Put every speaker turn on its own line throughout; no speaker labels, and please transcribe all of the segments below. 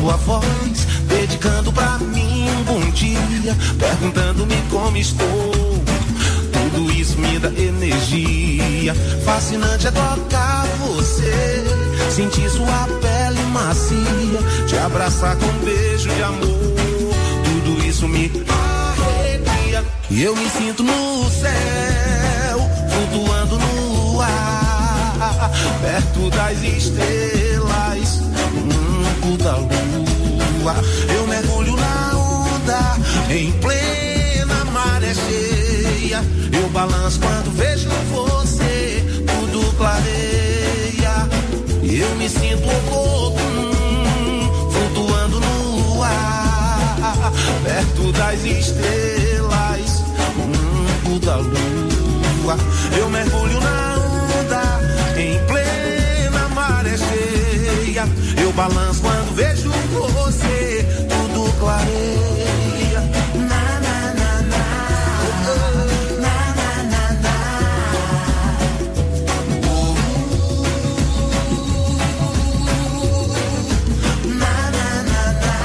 sua voz, dedicando pra mim um bom dia, perguntando-me como estou. Tudo isso me dá energia. Fascinante é tocar você, sentir sua pele macia, te abraçar com um beijo de amor. Tudo isso me arrepia. E eu me sinto no céu, flutuando no ar, perto das estrelas, da lua. Eu mergulho na onda, em plena maré cheia. Eu balanço quando vejo você, tudo clareia. Eu me sinto louco, flutuando no ar, perto das estrelas, da lua. Eu mergulho na onda, em plena maré cheia. Eu balanço quando vejo você, tudo clareia. Na, na, na, na. Na, na, na, na. Na, na, na, na.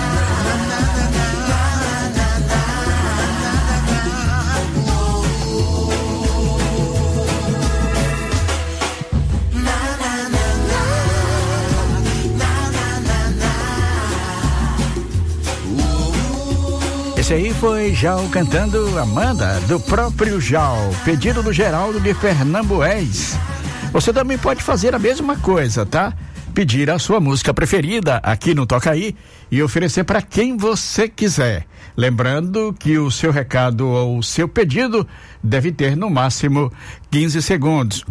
Esse aí foi Jal cantando Amanda, do próprio Jal, pedido do Geraldo de Fernambués. Você também pode fazer a mesma coisa, tá? Pedir a sua música preferida aqui no Toca Aí e oferecer para quem você quiser. Lembrando que o seu recado ou o seu pedido deve ter no máximo 15 segundos.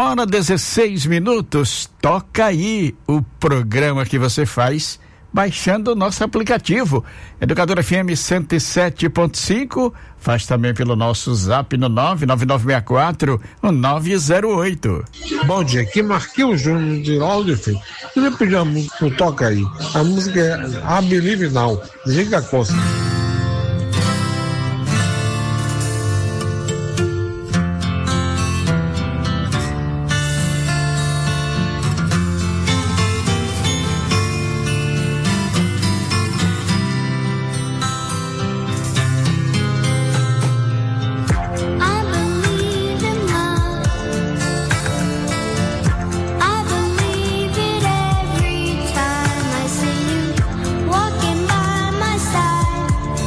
1h16. Toca Aí, o programa que você faz baixando o nosso aplicativo Educadora FM 107.5, faz também pelo nosso zap no 99964-908.
Bom dia, aqui Marquinhos Júnior de Laudo Filho. Queria pedir uma música que Toca Aí. A música é I Believe Now, de Giga Costa.
Walking by my side.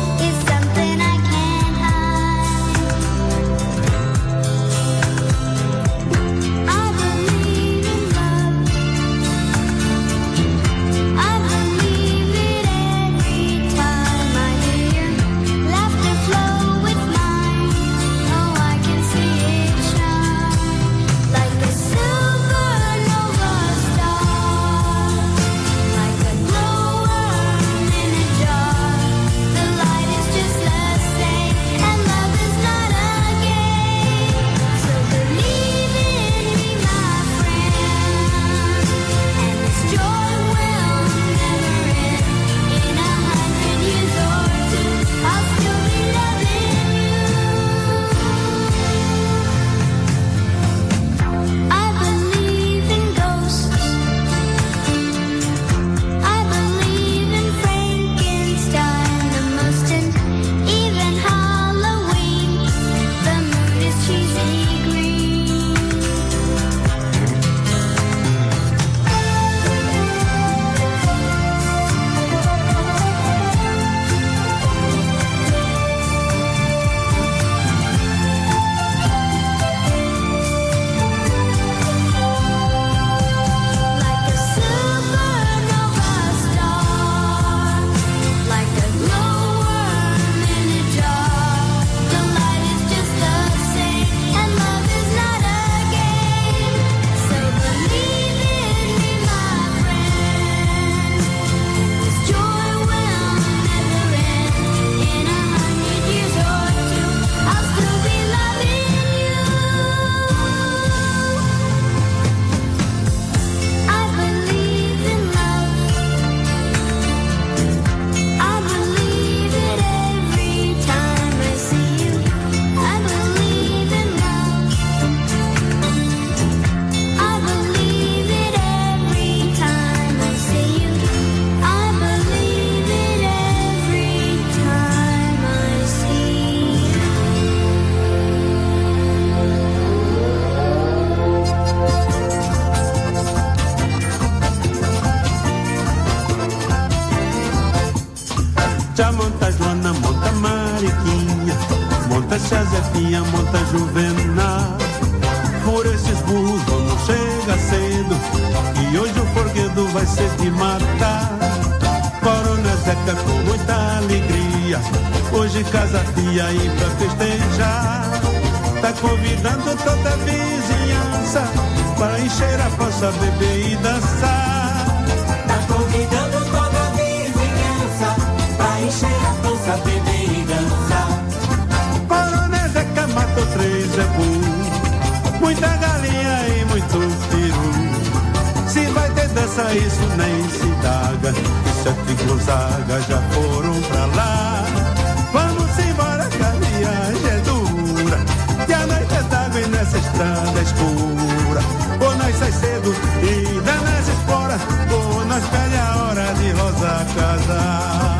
Já monta Joana, monta Mariquinha, monta Josefinha, monta Juvenal. Por esses burros vamos chegar cedo, e hoje o Forguedo vai ser de matar. Coronel Zeca com muita alegria, hoje casa tia aí pra festejar. Tá convidando toda a vizinhança para encher a pança, beber e dançar.
Tá convidando toda a vizinhança para encher a pança, beber e dançar.
Coronel Zeca matou 3 zebu, muita galinha e muito peru. Se vai ter dança isso nem se indaga, os 7 Gonzaga já foram pra lá. Vamos embora que a viagem é dura, e a noite é d'água e nessa estrada escura. Ou nós sai cedo e dá nas esporas, ou nós perde a hora de Rosa casar.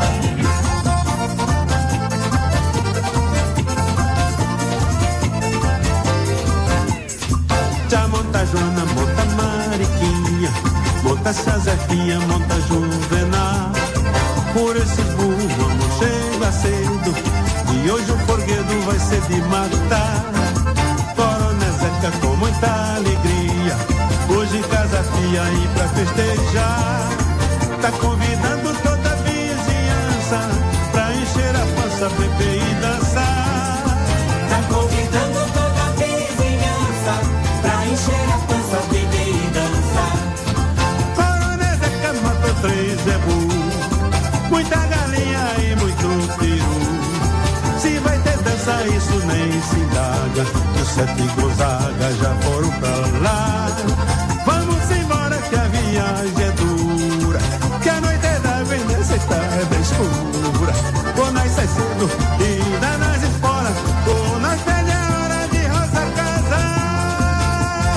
Já monta Joana, monta Mariquinha, monta Josefinha, monta Juvenal. Por esses burros vamos chegar cedo, e hoje o Forguedo vai ser de matar. Coronel Zeca com muita alegria, hoje casa fia aí pra festejar. Tá convidando toda a vizinhança pra encher a pança, beber e dançar.
Tá convidando toda a vizinhança pra encher a pança, beber e dançar.
Coronel Zeca matou 3 zebu, muita galinha e muito peru. Se vai ter dança isso nem se indaga, os 7 Gonzaga já foram pra lá. Vamos embora que a viagem é dura, que a noite é da nessa estrada escura. Ou nós sai cedo e dá nas esporas, ou nós perde a hora de Rosa casar.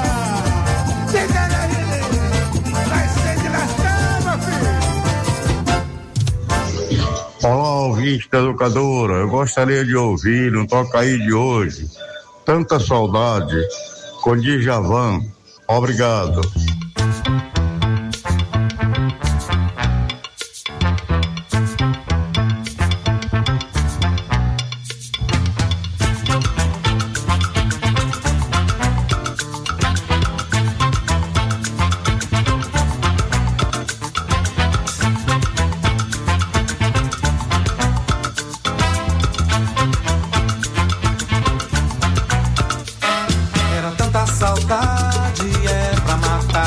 Vai ser de lascar, meu filho.
Olá, ouvinte da educadora, eu gostaria de ouvir no Toca Aí de hoje Tanta Saudade com Djavan. Obrigado.
Era tanta saudade, é pra matar.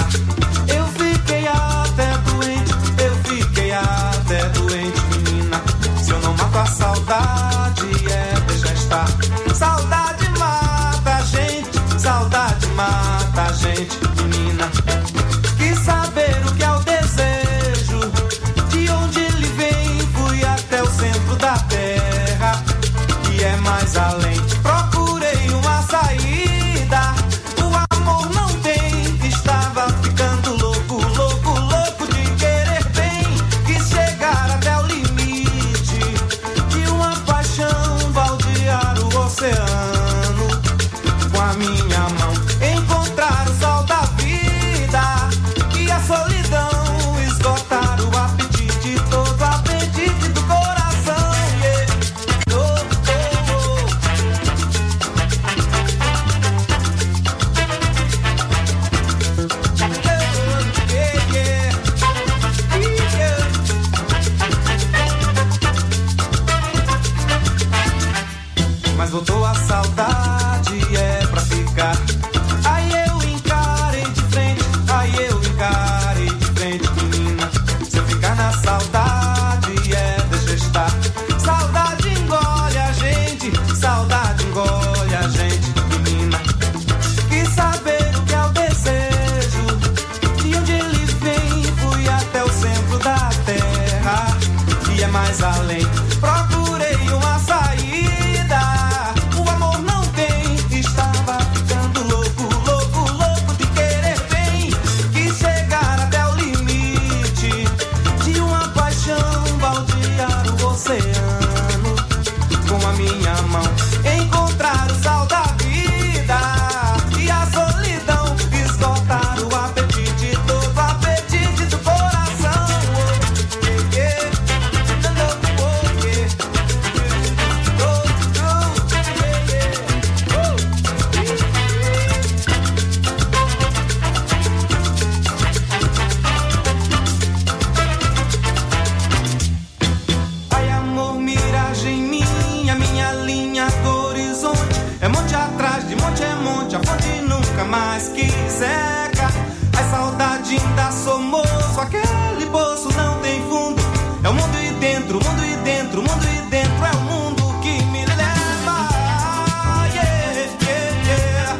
tinta Somoso, aquele poço não tem fundo. É o mundo e dentro, mundo e dentro, mundo e dentro. É o mundo que me leva. Yeah, yeah, yeah.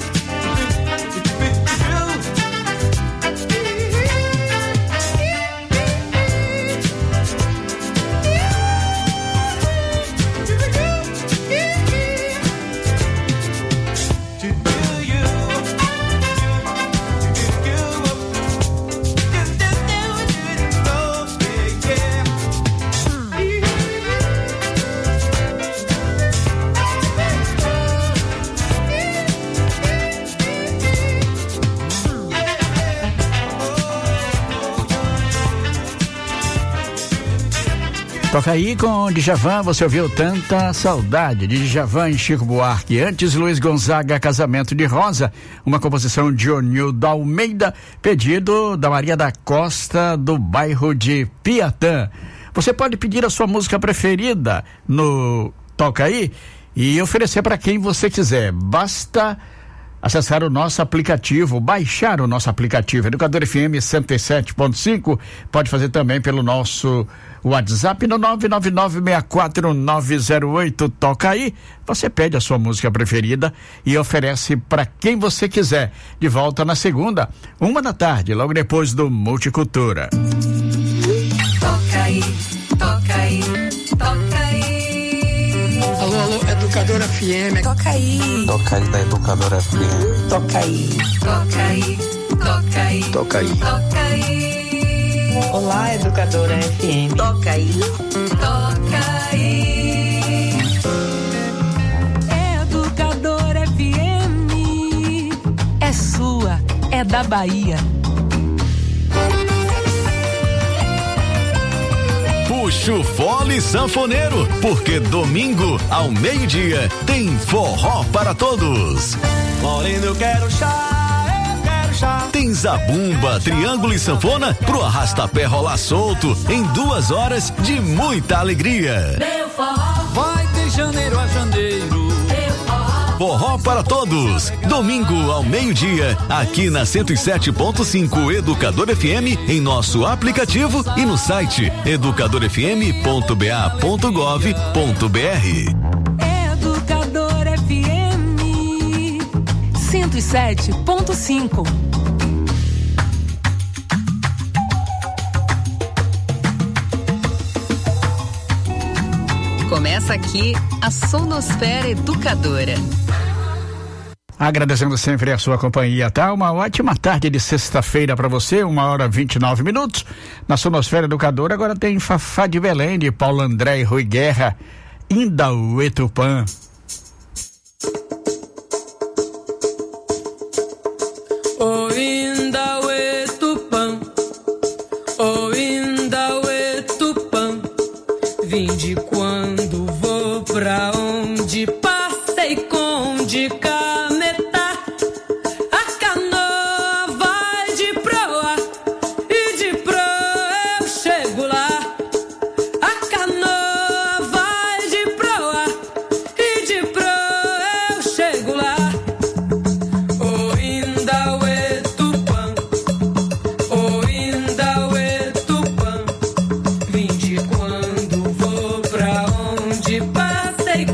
Toca aí com Djavan, você ouviu Tanta Saudade, de Djavan e Chico Buarque. Antes, Luiz Gonzaga, Casamento de Rosa, uma composição de Onildo Almeida, pedido da Maria da Costa, do bairro de Piatã. Você pode pedir a sua música preferida no Toca Aí e oferecer para quem você quiser. Basta acessar o nosso aplicativo, baixar o nosso aplicativo, Educador FM 107.5, pode fazer também pelo nosso WhatsApp no 999640908, toca aí, você pede a sua música preferida e oferece para quem você quiser. De volta na segunda, 1h, logo depois do Multicultura.
Toca aí, toca aí, toca aí.
Alô, alô, Educadora FM.
Toca aí.
Toca aí da Educadora FM.
Toca aí. Toca aí. Toca aí.
Toca aí.
Toca aí.
Olá, Educadora FM.
Toca aí. Toca aí.
Educadora FM. É sua, é da Bahia.
Puxa o fole sanfoneiro, porque domingo ao meio-dia tem forró para todos.
Moreno, eu quero chá, eu quero chá.
Tem zabumba, triângulo e sanfona pro arrastapé rolar solto em 2 horas de muita alegria.
Meu forró
vai de janeiro a janeiro.
Forró para todos, domingo ao meio-dia, aqui na 107.5 Educador FM, em nosso aplicativo e no site educadorfm.ba.gov.br.
Educador FM 107.5.
Começa aqui a Sonosfera Educadora.
Agradecendo sempre a sua companhia, tá? Uma ótima tarde de sexta-feira para você, 1h29. Na Sonosfera Educadora agora tem Fafá de Belém, de Paulo André e Rui Guerra, Indauê Tupã.
O Indauê Tupã, o Indauê Tupã, vim de quando vou pra onde passei com de Cametá. A canoa vai de proa e de proa eu chego lá. A canoa vai de proa e de proa eu chego lá. O Indauê Tupã, o Indauê Tupã, vim de quando vou pra onde passei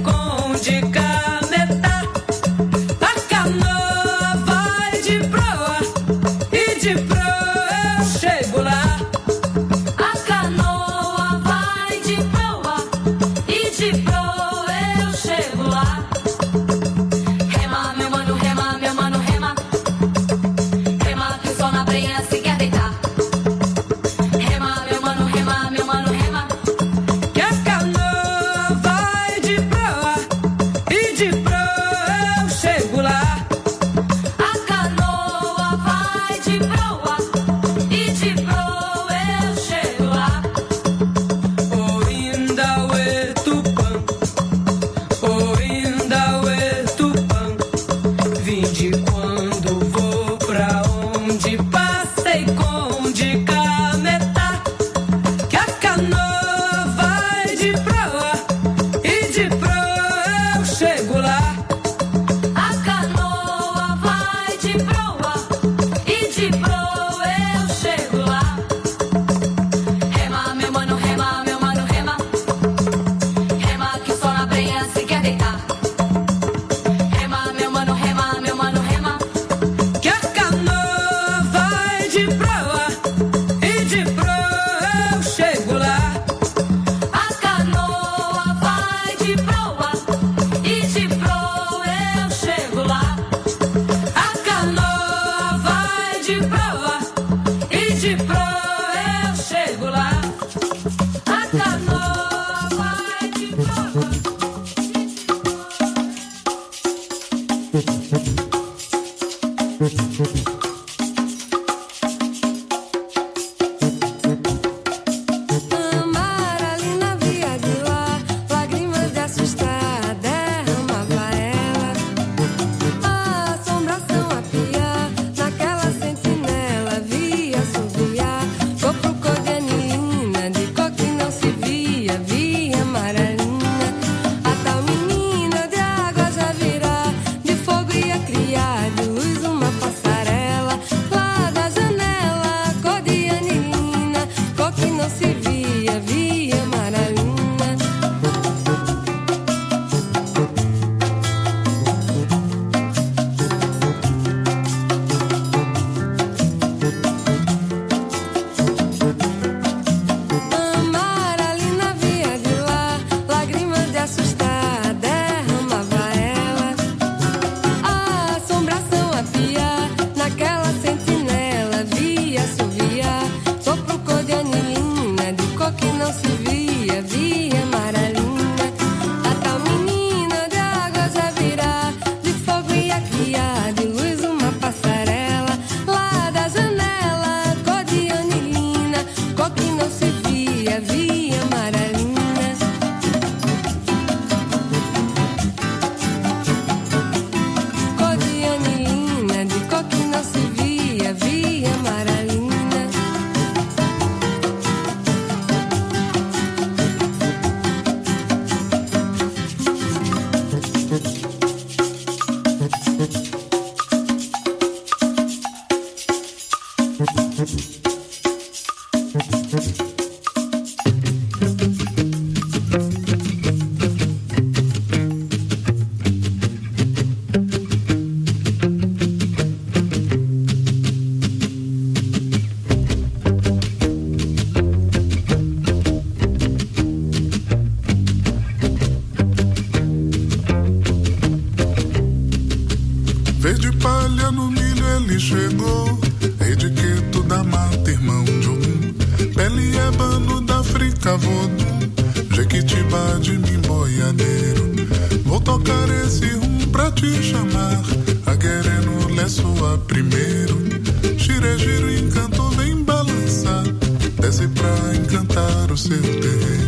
Verde palha no milho ele chegou, rei de Queto da mata, irmão de Ogum, pele ébano da África, Vodum, Jequitibá de mim, boiadeiro. Vou tocar esse rum pra te chamar, aguereno lé soa primeiro. Giro, giro, encanto, vem balançar, desce pra encantar o seu terreiro.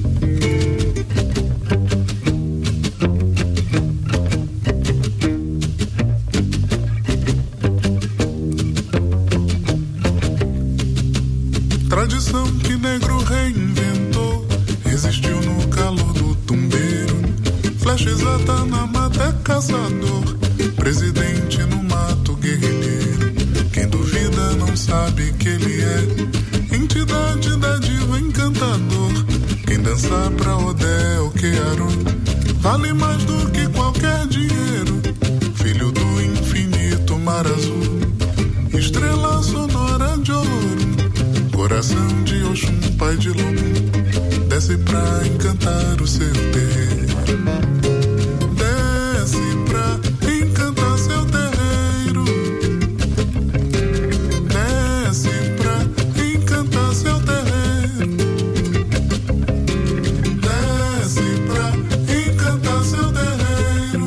Tradição que negro reinventou, resistiu no calor do tumbeiro. Flecha exata na mata é caçador, presidente no mato guerrilheiro. Quem duvida não sabe que ele é entidade da diva encantador. Quem dança pra Odé ou Quearo vale mais do que qualquer dinheiro. Filho do infinito mar azul, estrela sonora de ouro, coração de Oxum, pai de Logum, desce pra encantar o seu terreiro. Desce pra encantar seu terreiro. Desce pra encantar seu terreiro. Desce pra encantar seu terreiro.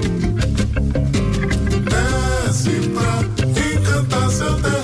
Desce pra encantar seu terreiro.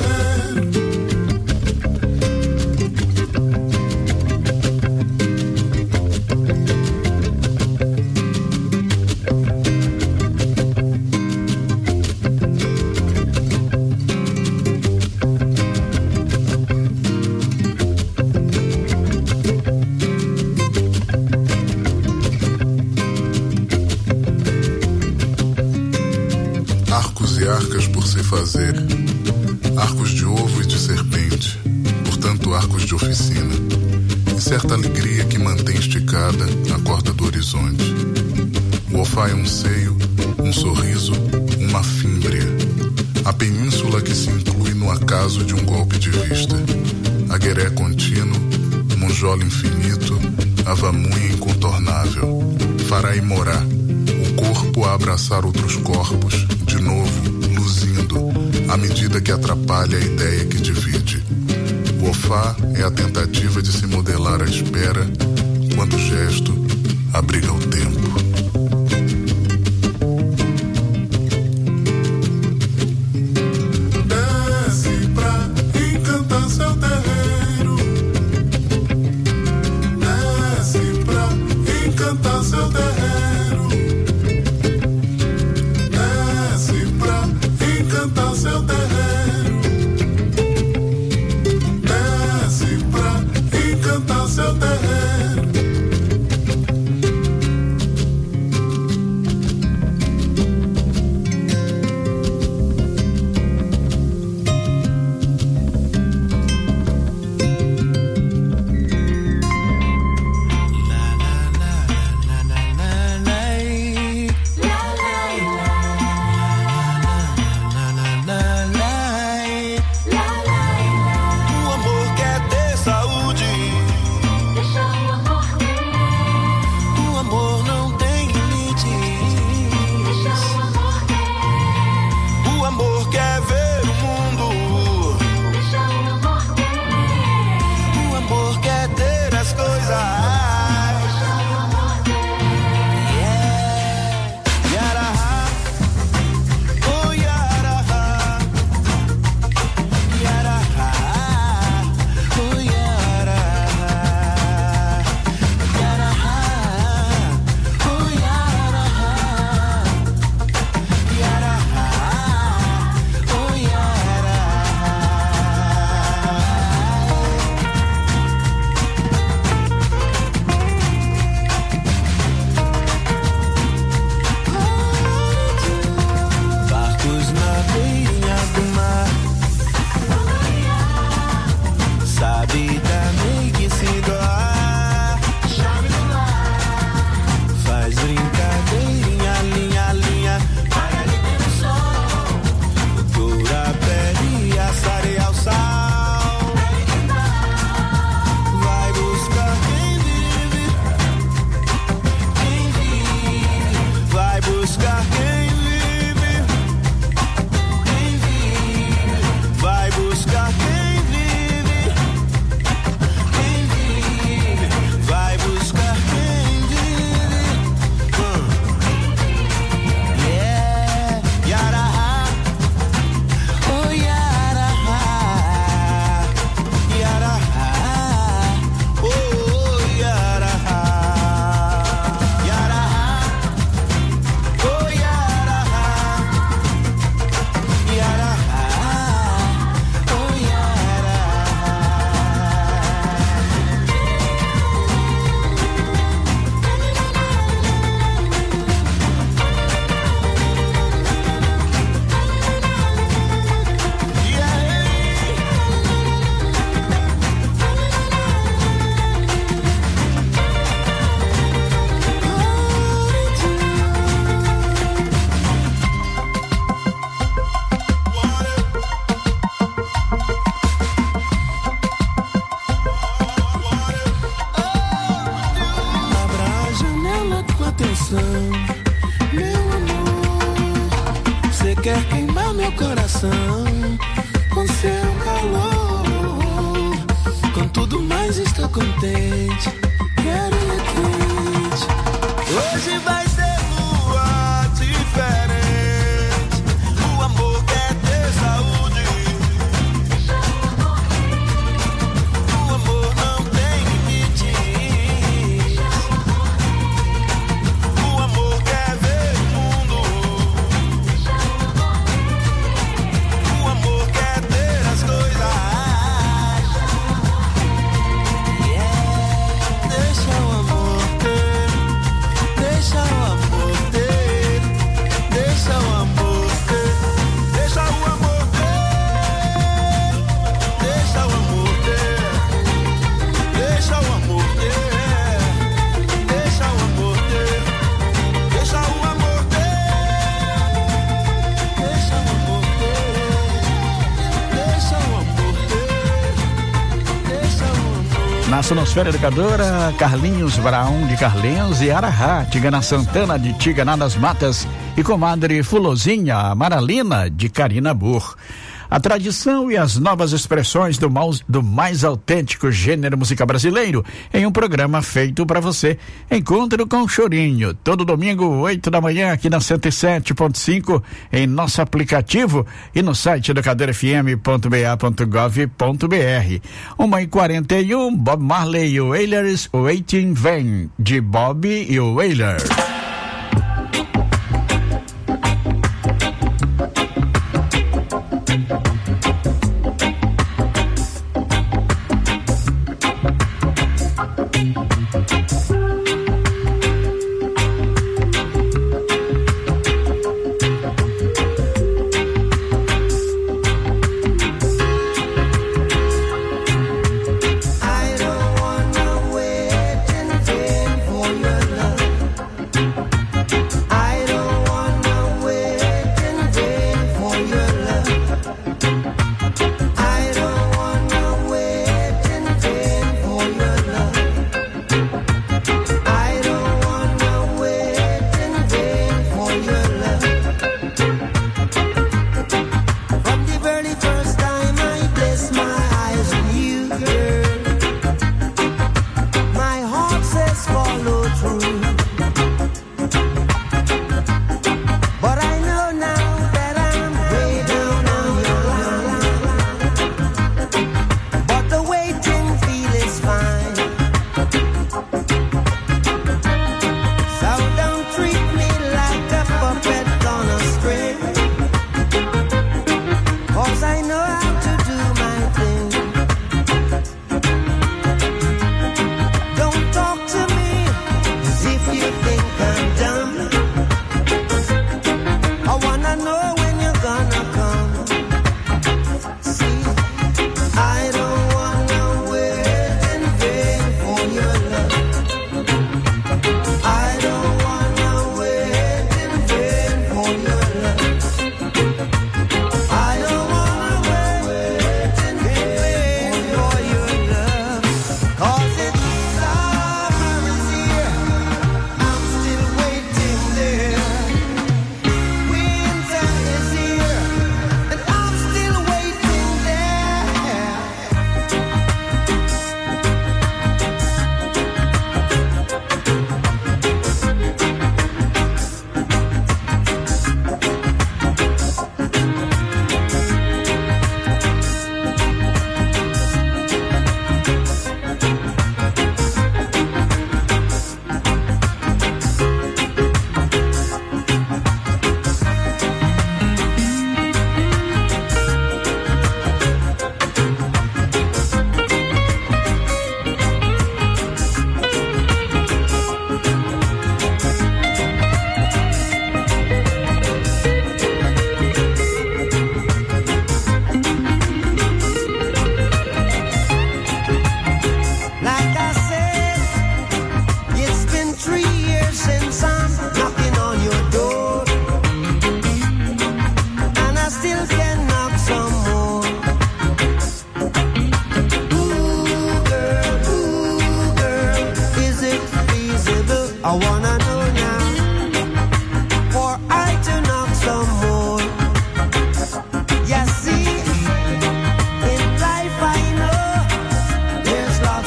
Arcos e arcas por se fazer, arcos de ovo e de serpente, portanto arcos de oficina, e certa alegria que mantém esticada a corda do horizonte. O Ofá é um seio, um sorriso, uma fímbria, a península que se inclui no acaso de um golpe de vista, Agueré contínuo, Monjola infinito, Avamunha incontornável, Faraimorá, o corpo a abraçar outros corpos, de novo, luzindo, à medida que atrapalha a ideia que divide. O Ofá é a tentativa de se modelar à espera, quando o gesto abriga o tempo. Desce pra encantar seu terreiro. Desce pra encantar seu terreiro. Encantar seu terreiro. Desce pra encantar seu terreiro.
vida meio que se doar. Chame no lar. Faz brincadeirinha, linha, linha. Vai ali no sol. Doura a pele e a areia ao sal. Vai buscar quem vive. Quem vive. Vai buscar quem vive. Quem vive. Vai buscar quem vive. Quem vive. Vai buscar quem vive. Yeah, Yaraha. Oh, Yaraha. Yaraha. Oh, Yaraha. Yaraha. Oh, Yaraha. Yaraha. Oh, Yaraha. Abra a janela com atenção, meu amor. Você quer queimar meu coração com seu calor. Com tudo mais estou contente. Quero ir quente. Hoje vai ser lua diferente. O amor quer ter saúde. O amor não tem limites. O amor quer ver o mundo. O amor quer ter as coisas. Yeah. Deixa o amor ter. Deixa o amor ter. Deixa o amor ter. Deixa o amor ter. Deixa o amor ter. Deixa o amor ter. Deixa o amor ter. Deixa o amor ter. Deixa o amor ter. Deixa o amor ter. Deixa o amor.
Na Sonosfera Educadora, Carlinhos Brown de Carlinhos e Arahá, Tigana Santana de Tigana das Matas e comadre Fulozinha Maralina de Karina Burr. A tradição e as novas expressões do mais autêntico gênero musical brasileiro em um programa feito para você. Encontro com Chorinho, todo domingo, 8 da manhã, aqui na 107.5, em nosso aplicativo e no site educadorfm.ba.gov.br. 1h41, Bob Marley e o Wailers, Waiting Vem, de Bob e o Wailers.
I don't wanna wait in vain for your love.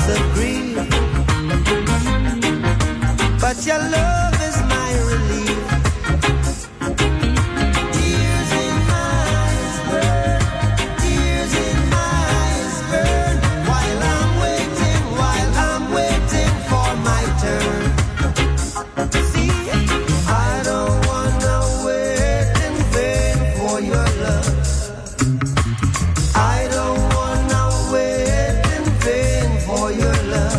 disagree, but your love is my relief. Tears in my eyes burn, tears in my eyes burn, while I'm waiting for my turn. See, I don't wanna wait in vain for your love. I don't wanna wait in vain for your love.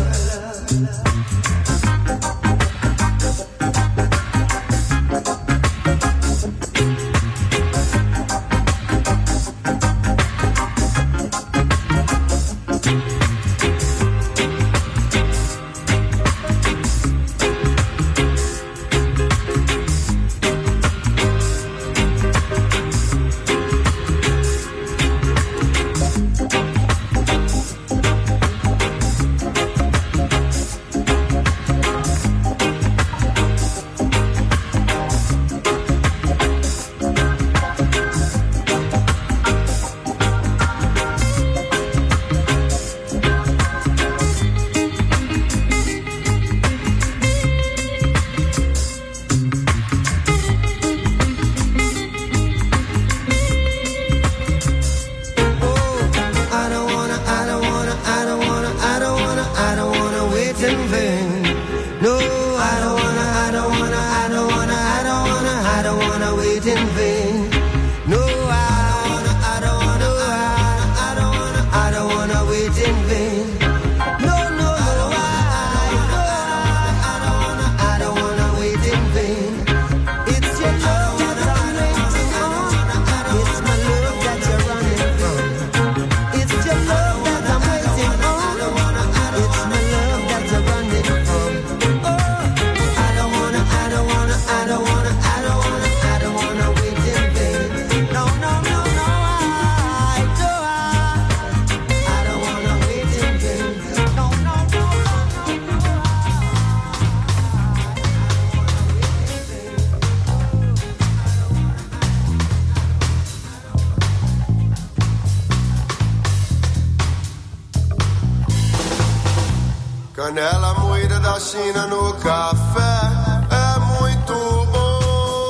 Canela moída da China no café é muito bom.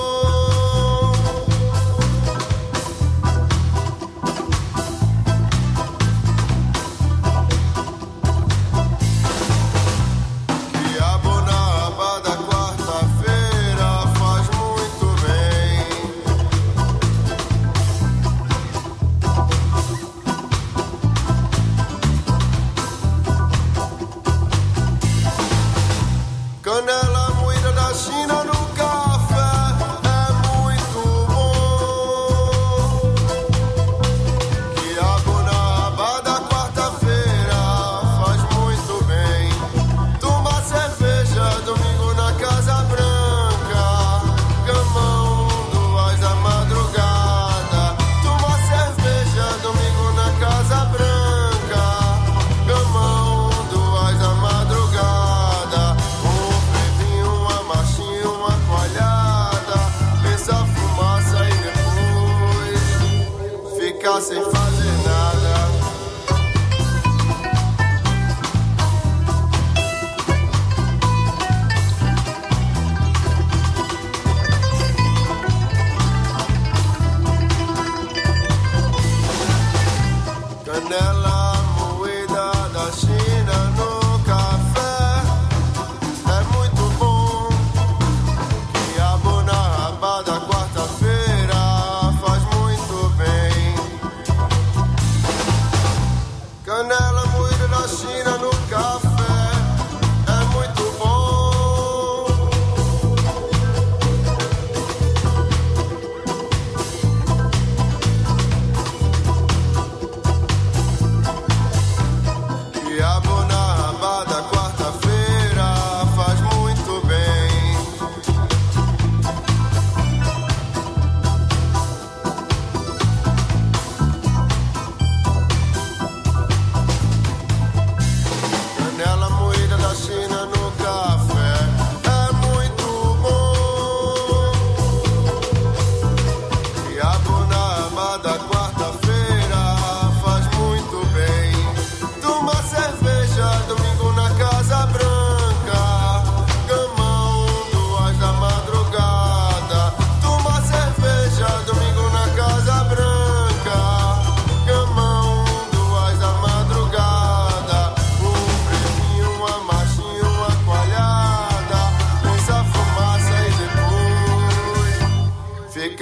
Quiabo na aba da quarta-feira faz muito bem. Canela moída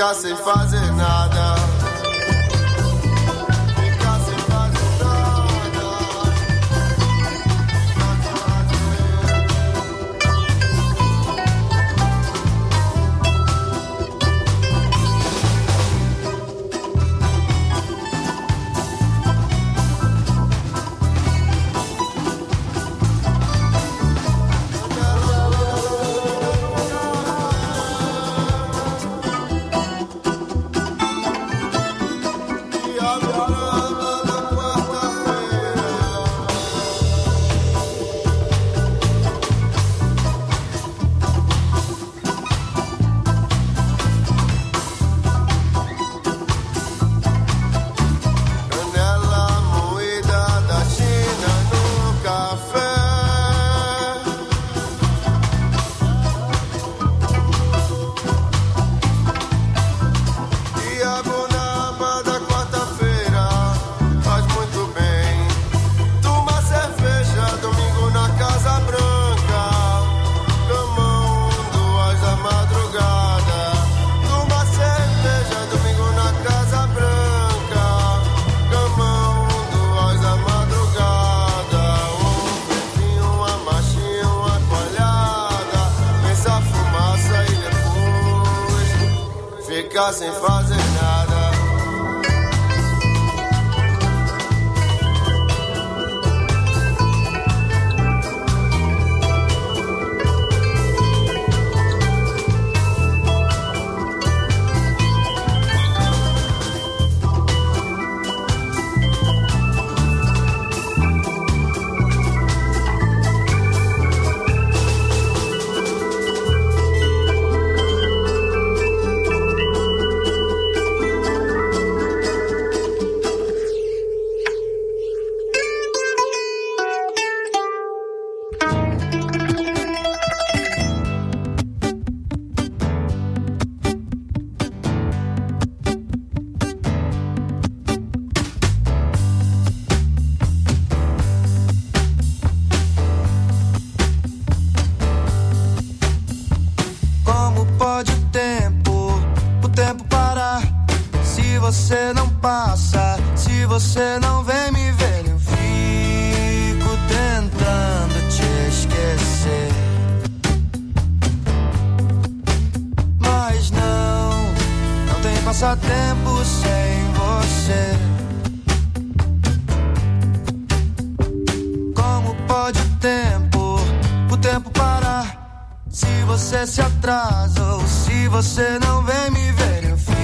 ficar sem fazer nada. Ficar sem fazer nada.
você não passa, se você não vem me ver, eu fico tentando te esquecer. Mas não tem passatempo sem você. Como pode o tempo parar? Se você se atrasa ou se você não vem me ver, eu fico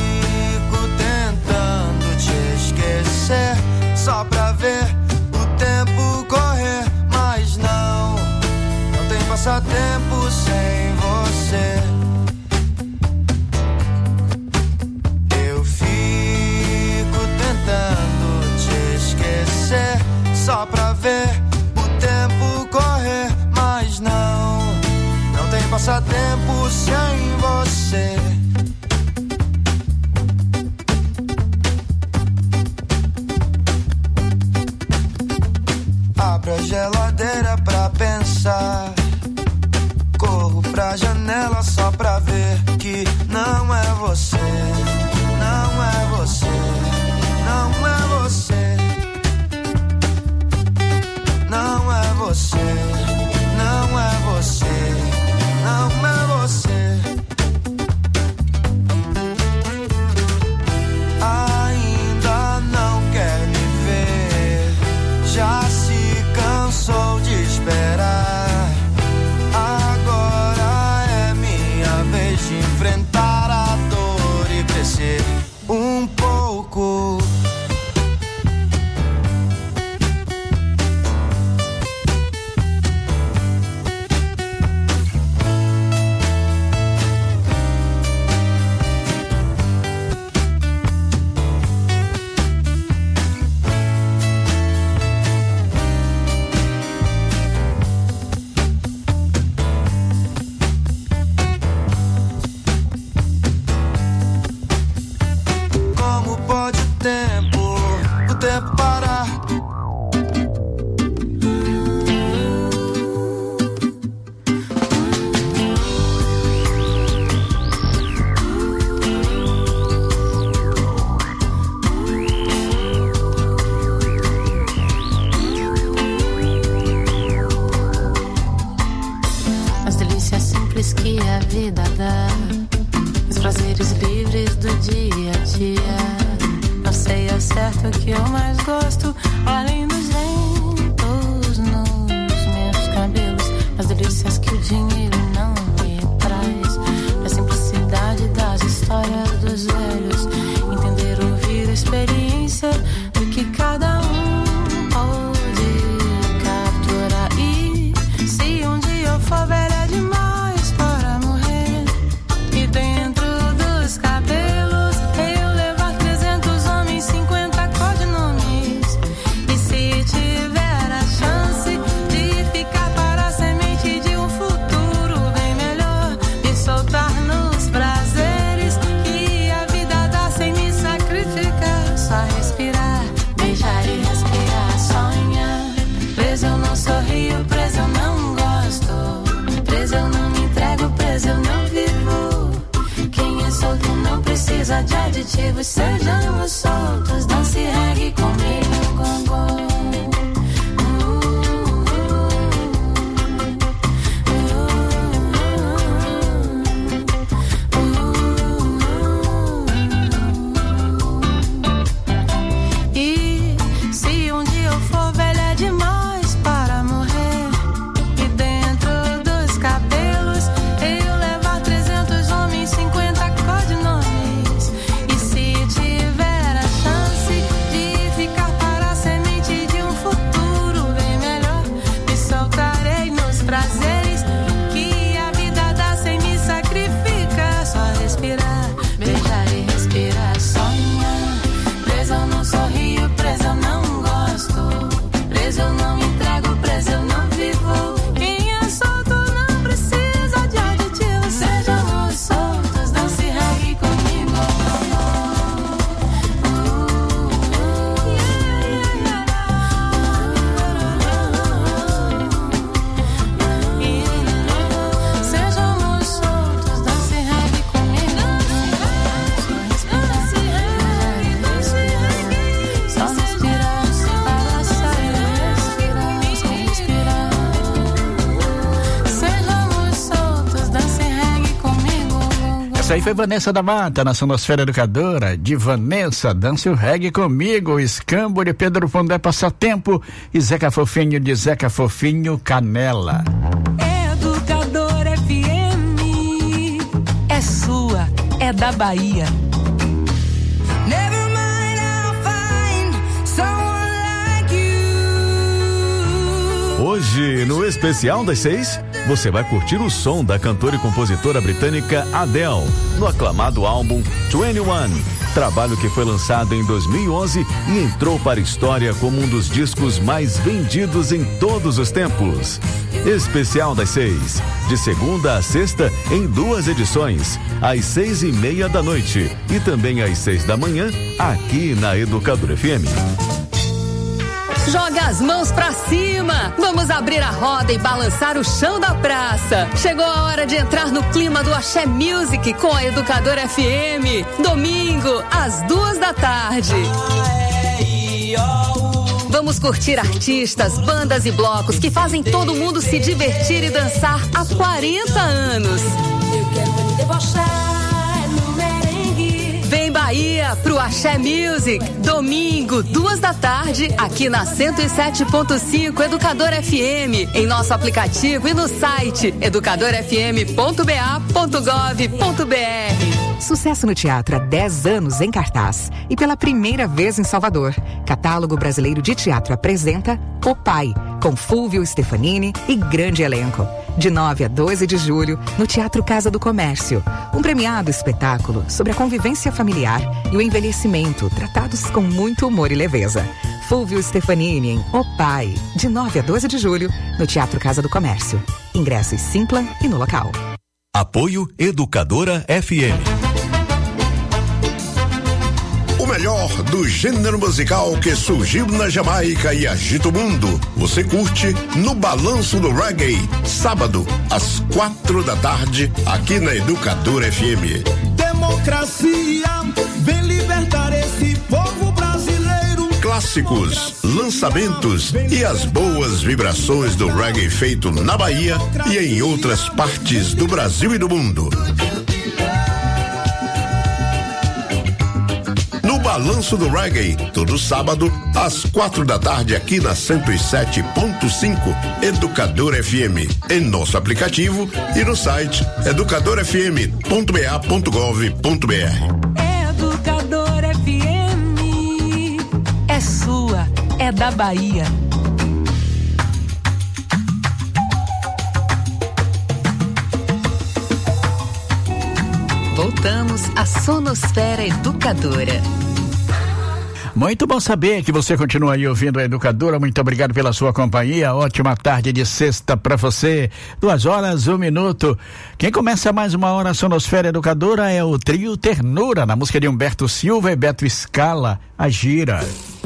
tentando te esquecer, só pra ver o tempo correr. Mas não tem passatempo sem você. Eu fico tentando te esquecer, só pra ver o tempo correr. Mas não tem passatempo sem você. Abro a geladeira pra pensar, corro pra janela só pra ver que não é você, não é você, não é você, não é você, não é você, não é você. Ainda não quer me ver, já se cansou de esperar. Agora é minha vez de enfrentar a dor e crescer um pouco.
que a vida dá, os prazeres livres do dia a dia. Não sei ao certo o que eu mais gosto, além dos ventos nos meus cabelos, as delícias que o dinheiro não me traz, a simplicidade das histórias dos velhos, entender, ouvir a experiência do que cada um pode capturar. E se um dia eu for velha demais para morrer, e dentro dos cabelos eu levar 300 homens, 50 codinomes, e se tiver a chance de ficar para a semente de um futuro bem melhor, me soltar nos prazeres que a vida dá sem me sacrificar, só respirar, beijar e respirar, sonhar. Preso eu não sorrio, preso eu não gosto, preso eu não me entrego, preso eu não vivo. Quem é solto não precisa de aditivos, sejamos soltos, dance reggae comigo, gongo. E se um dia eu for velha demais para morrer, e dentro dos cabelos eu levar 300 homens, 50 codinomes, e se tiver a chance de ficar para a semente de um futuro bem melhor, me soltarei nos prazeres que a vida dá sem me sacrificar, só respirar, beijar e respirar, sonhar. Preso eu não sorrio, preso eu não gosto, preso eu não me entrego, preso eu não vivo. Quem é solto não precisa de aditivos, sejamos soltos, dance reggae comigo. Sejamos soltos, dance reggae comigo. Só respirar, abraçar e respirar. Sejamos soltos, dance reggae comigo.
Essa aí foi Vanessa da Mata, na Sonosfera Educadora, de Vanessa, dance o reggae comigo, Escambo de Pedro Pondé Passatempo e Zeca Fofinho de Zeca Fofinho Canela.
Educador FM é sua, é da Bahia.
Never mind, I'll find someone like you.
Hoje, no especial das 6, você vai curtir o som da cantora e compositora britânica Adele, no aclamado álbum 21, trabalho que foi lançado em 2011 e entrou para a história como um dos discos mais vendidos em todos os tempos. Especial das 6, de segunda a sexta, em 2 edições, às 6:30 da noite e também às 6 da manhã, aqui na Educadora FM.
Joga as mãos pra cima! Vamos abrir a roda e balançar o chão da praça. Chegou a hora de entrar no clima do Axé Music com a Educadora FM. Domingo, às 2 da tarde. Vamos curtir artistas, bandas e blocos que fazem todo mundo se divertir e dançar há 40 anos.
Eu quero me debochar no merengue.
Vem Bahia pro Axé Music, domingo, 2 da tarde, aqui na 107.5 Educadora FM, em nosso aplicativo e no site educadorafm.ba.gov.br.
Sucesso no teatro há 10 anos em cartaz e pela primeira vez em Salvador. Catálogo Brasileiro de Teatro apresenta O Pai, com Fúvio Stefanini e grande elenco. De 9 a 12 de julho, no Teatro Casa do Comércio. Um premiado espetáculo sobre a convivência familiar e o envelhecimento, tratados com muito humor e leveza. Fúvio Stefanini em O Pai, de 9 a 12 de julho, no Teatro Casa do Comércio. Ingressos Simpla e no local.
Apoio Educadora FM.
O melhor do gênero musical que surgiu na Jamaica e agita o mundo. Você curte no Balanço do Reggae, sábado, às 4 da tarde, aqui na Educadora FM.
Democracia, vem libertar esse povo brasileiro.
Claro clássicos, lançamentos e as boas vibrações do reggae feito na Bahia e em outras partes do Brasil e do mundo. No Balanço do Reggae, todo sábado, às 4 da tarde, aqui na 107.5 Educador FM, em nosso aplicativo e no site educadorfm.ba.gov.br.
Educador FM é sua, é da Bahia.
Voltamos à Sonosfera Educadora.
Muito bom saber que você continua aí ouvindo a Educadora. Muito obrigado pela sua companhia. Ótima tarde de sexta para você. 2h01. Quem começa mais uma hora a Sonosfera Educadora é o Trio Ternura, na música de Humberto Silva e Beto Scala, A Gira.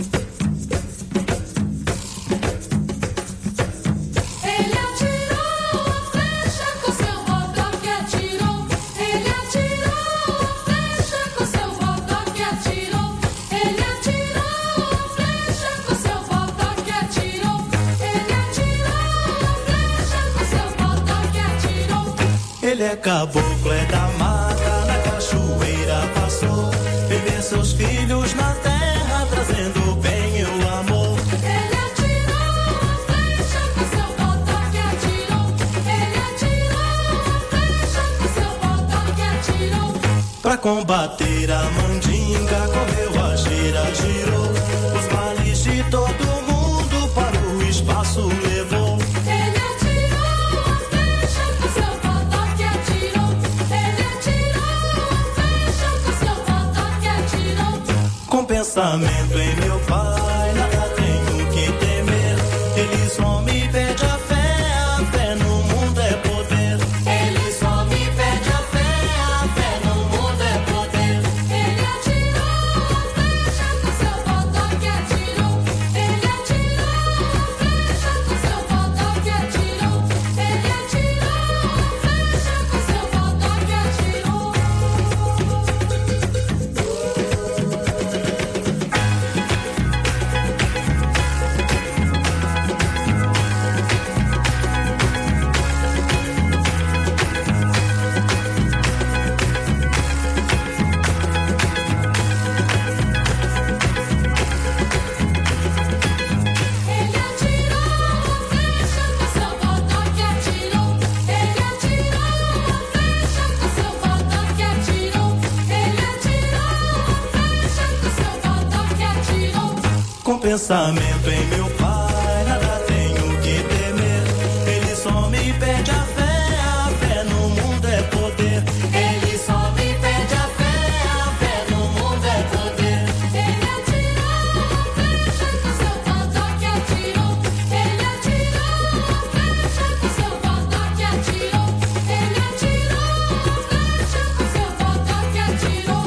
Ele é caboclo, é da mata, na cachoeira passou. Viver seus filhos na terra, trazendo bem e o amor.
Ele atirou a flecha com seu botão que atirou. Ele atirou a flecha com seu botão que atirou.
Pra combater a mandinga, correu a gira, girou. Os males de todo mundo para o espaço levou. Com pensamento em meu pai, nada tenho que temer. Ele só me pede a fé no mundo é poder.
Ele só me pede a fé no mundo é poder. Ele atirou a flecha com seu botão que atirou. Ele atirou a flecha com seu botão que atirou. Ele atirou a flecha com seu botão que atirou.
Com pensamento em meu pai, nada tenho que temer. Ele só me pede a fé no mundo é poder.
Ele só me pede a fé no mundo é poder. Ele atirou a flecha com seu botão que atirou. Ele atirou a flecha com seu botão que atirou. Ele atirou a flecha com seu botão que atirou.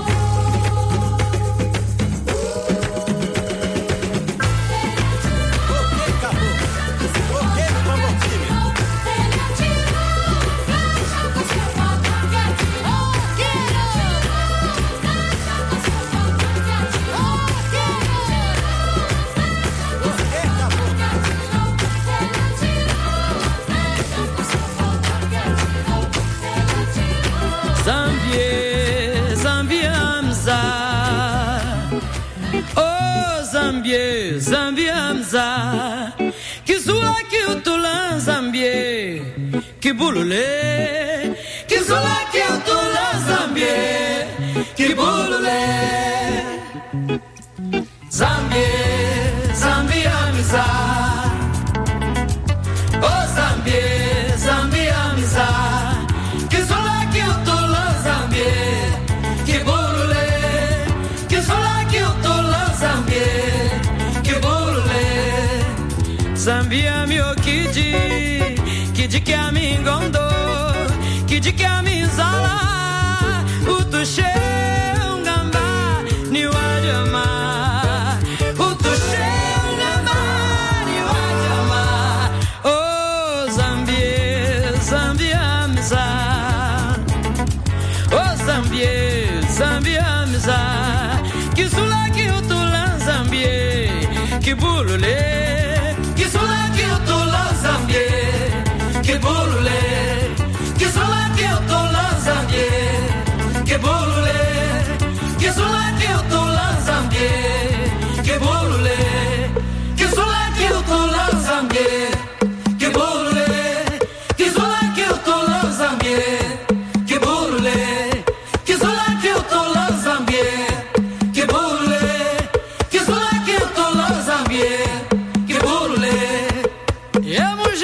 Zambiamza, Kizula Kiutulan Zambie, Kibulule, Kizula Kiutulan Zambie, Kibulule, Zambie, Zambiamza, oh Zambie, Zambiamza, Kizula Kiutulan Zambie, Kibulule, Kizula Kiutulan Zambie. Zambia mio kidi que a mim gondo, kidi que a mim zala, utuche ungamba ni wajama, utuche ungamba ni wajama, oh Zambia, Zambia miza, oh Zambia, Zambia miza, kisula ki utulan Zambia.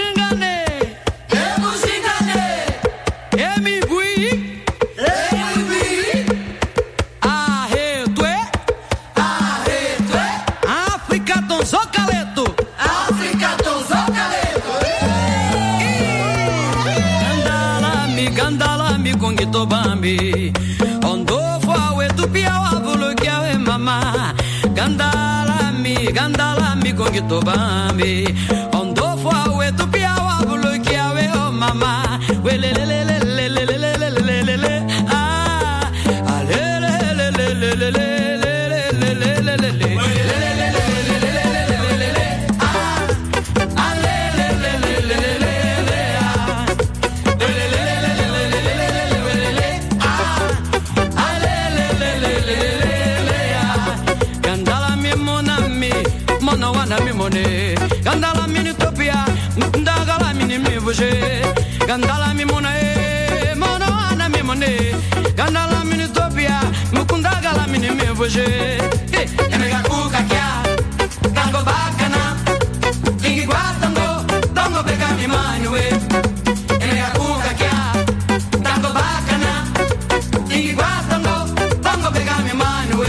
Bujingane, Emibui, Arretue, África Tonzocaleto, Gandalami, Gongitobambi, Ondofo, Etupiau, Avulukiawe, Mama, Gandalami, Gongitobambi, Ondofo, Etupiau, Avulukiawe, oh, Mama, Welelelelelelelelelelelele, ah, alelelelelelelelelelelele. Gandala mini topia, ndagala mini mi vuje. Gandala mi mona e, mona ana mi mone. Gandala mini topia, mukundagala mini mi vuje. Emega kuka kia, tango bacana. Tingi guardando, tango pega mi manue. Emega kuka kia, tango bacana. Tingi guardando, tango pega mi manue.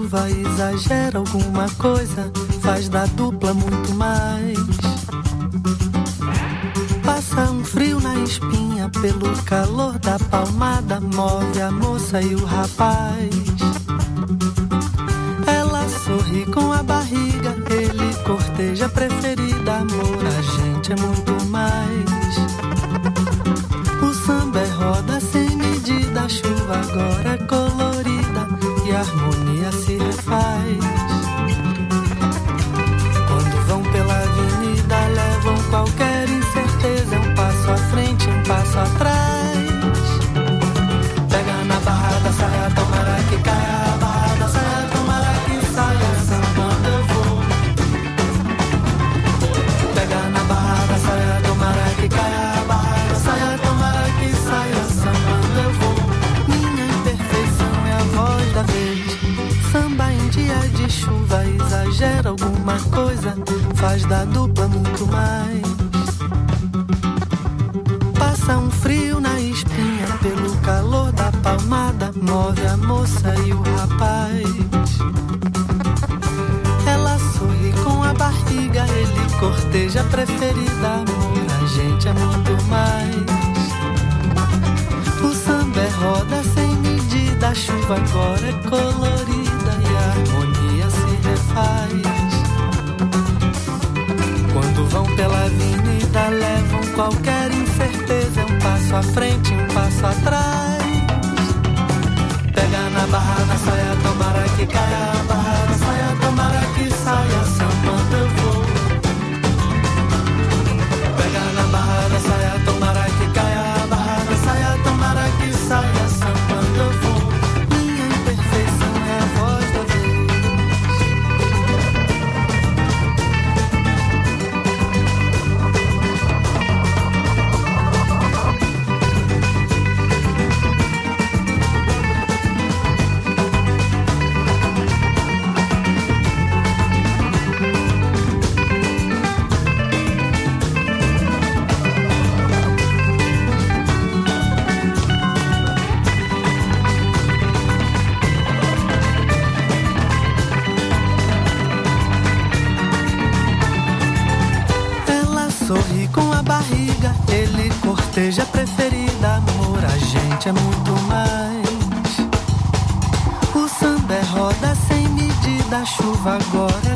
chuva exagera alguma coisa, faz da dupla muito mais. Passa um frio na espinha, pelo calor da palmada, move a moça e o rapaz. Ela sorri com a barriga, ele corteja a preferida, amor, a gente é muito mais. O samba é roda sem medida, a chuva agora é colorida e a harmonia se refaz. Quando vão pela avenida, levam qualquer incerteza, um passo à frente, um passo atrás. Pega na barra da saia, tomara que caia a barra da saia, tomara que saia, sambando eu vou. Pega na barra da saia, tomara que caia a barra da saia, tomara que saia, sambando eu vou. Minha imperfeição é a voz da vez. Samba em dia de chuva exagera alguma coisa, faz da dupla muito mais. Passa um frio na espinha, pelo calor da palmada, move a moça e o rapaz. Ela sorri com a barriga, ele corteja a preferida, amor, a gente é muito mais. O samba é roda sem medida, a chuva agora é colorida e a harmonia se refaz. Quando vão pela avenida, levam qualquer incerteza, um passo à frente, um passo atrás. Pega na barra da saia, tomara que caia a barra da saia, tomara que saia, sambando eu vou. Pega na barra da saia, tomara que caia a barra da saia, tomara que saia, sambando eu vou. Minha imperfeição é a voz da vez. Sorri com a barriga, ele corteja a preferida, amor, a gente é muito mais. O samba é roda sem medida, a chuva agora